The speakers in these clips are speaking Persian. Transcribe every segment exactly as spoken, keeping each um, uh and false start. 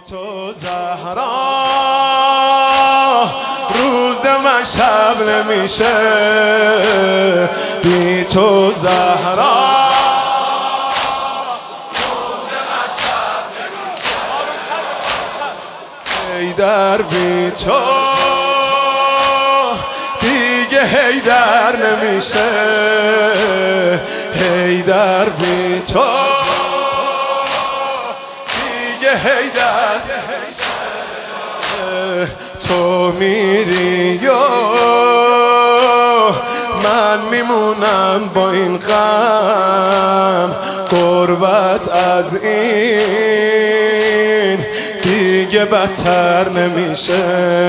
تو زهرا روز من شب نمیشه، بی تو زهرا روز من شب نمیشه. حیدر بی تو دیگه حیدر نمیشه، حیدر بی تو دیگه حیدر. تو میری و من میمونم با این غم، غربت از این دیگه بدتر نمیشه.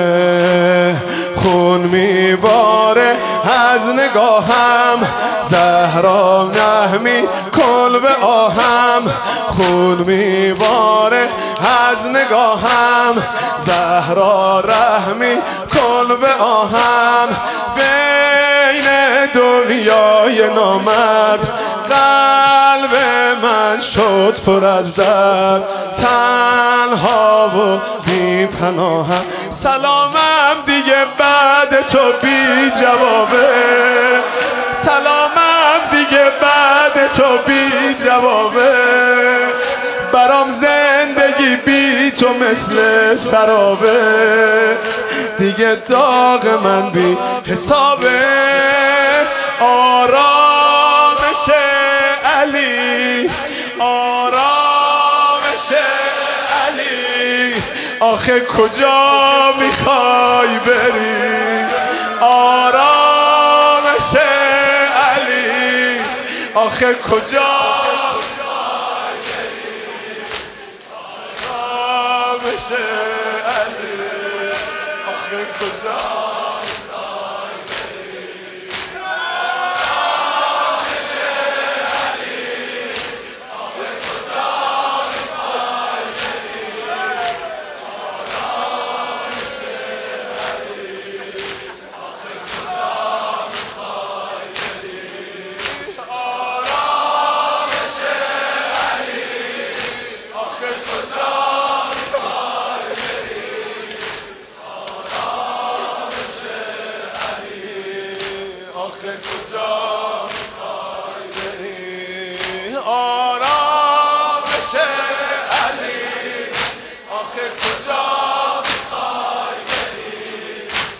خون میباره از نگاهم، زهرا نهمی کل به آهم. خون میباره از نگاهم، زهرا رحمی کل به آهم. بین دنیای نامرد قلب من شد پر از درد، تنها و بی پناهم. سلامم دیگه بعد تو بی جوابه، سلامم دیگه بعد تو بی جوابه. برام زندگی بی تو مثل سرابه، دیگه داغ من بی حسابه. آرامش علی، آرامش علی، آخه کجا میخوای بری؟ آرامش علی، آخه کجا آرامش علی، آخه کجا آرامش علی، آخه کجا میخوای بری؟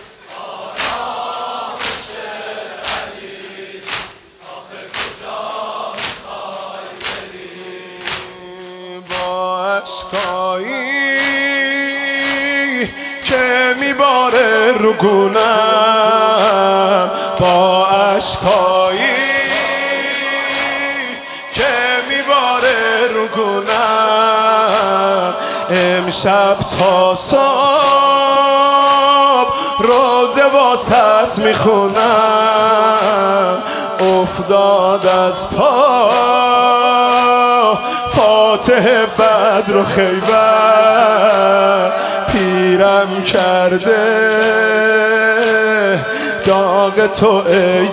آرامش علی، آخه کجا میخوای بری؟ با اشکایی که میباره رو گونم، با اشکایی که میباره رو گونم، امشب تا صبح روزه واسط میخونم. افتاد از پا فاتح بدر و خیبر، پیرم کرده داغ تو ای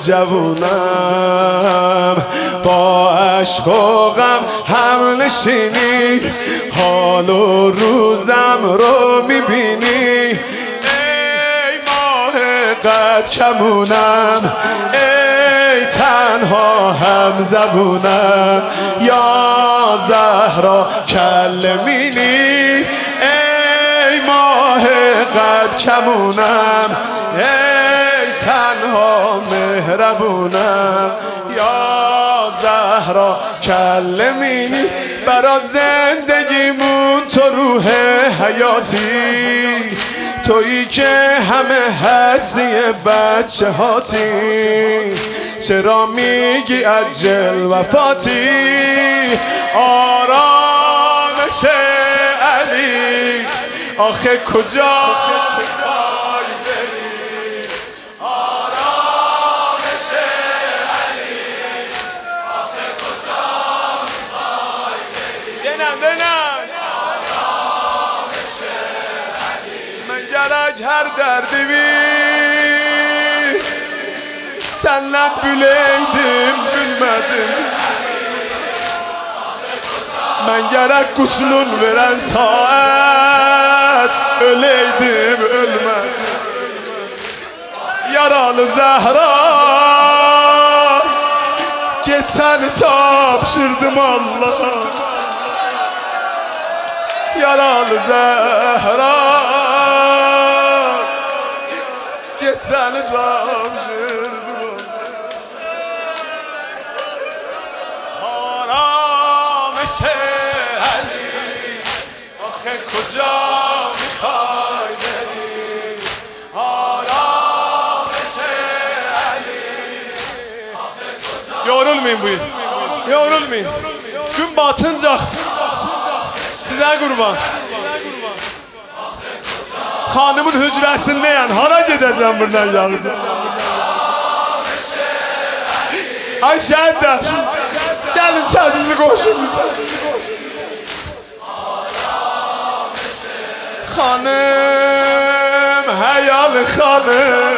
جوونم. با عشق و غم هم نشینی، حال و روزم رو میبینی. ای ماه قد کمونم، ای تنها هم زبونم، یا زهرا کلمینی. ای ماه قد کمونم، ای تنها مهربونم، یا زهرا کلمینی. برا زندگیمون تو روح حیاتی، تویی که همه هستی بچه هاتی. چرا میگی عجل وفاتی؟ آرامش علی، آخه کجا her derdimi senden bileydim bilmedim. Ben gerek guslun veren saat bileydim ölmedim. Yaralı Zehra, geçen tapşırdım Allah'a. Yaralı Zehra, geçen tapşırdım Allah'a. Haram şehli, آخه کجا میخوای بری آرامش علی Yorulmayın bu yıl. Yorulmayın. Gün batınca size kurban. Hanımın hücrəsindəyəm. Hara gedəcəm buradan yalnızca? Ay şəhidlər, gəlin səsinizi qoşun. Hanım, həyalı xanım,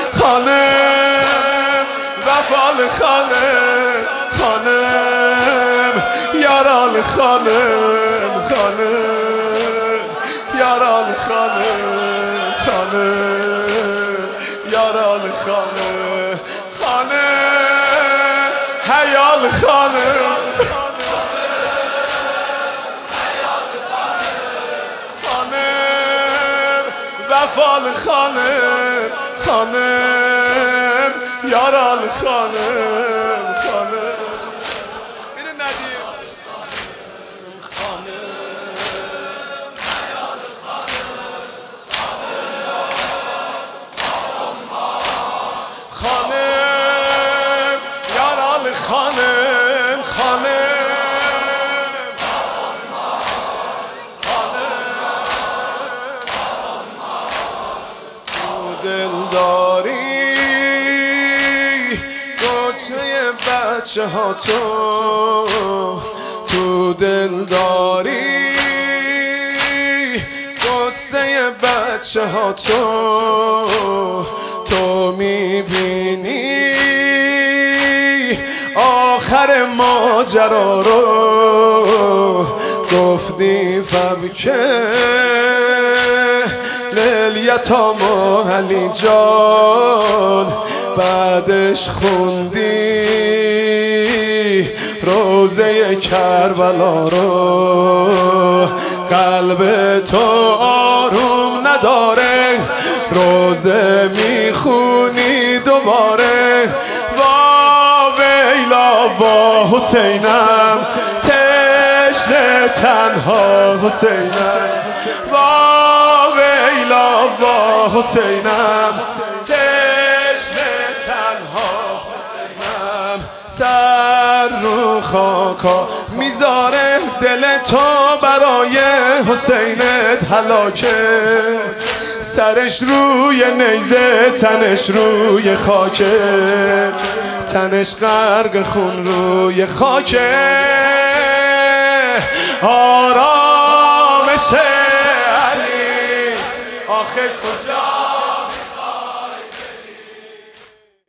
xanım, vəfalı xanım, xanım, yaralı xanım, xanım, yaralı xanım, xanım, yaralı xanım, xanım, həyalı xanım. Vefalı hanım, hanım, yaralı hanım, hanım. Biri ne diyeyim? Hanım, yaralı hanım, hanım, yaralı hanım, hanım. دلداری گوشه بچه ها تو تو دلداری گوشه بچه ها تو تو میبینی آخر ماجرا رو گفتی فبکه لیلیتامو علی جان بعدش خوندی روزه کربلا رو قلب تو آروم نداره روزه میخونی دوباره وا ویلا وا حسینم تشنه تنها حسینم وا ویلا وا حسینم تشنه تنها حسینم سر رو خاکا میذاره دل تو برای حسینت هلاکه سرش روی نیزه تنش روی خاکه تنش غرق خون روی خاکه آرامش علی آخه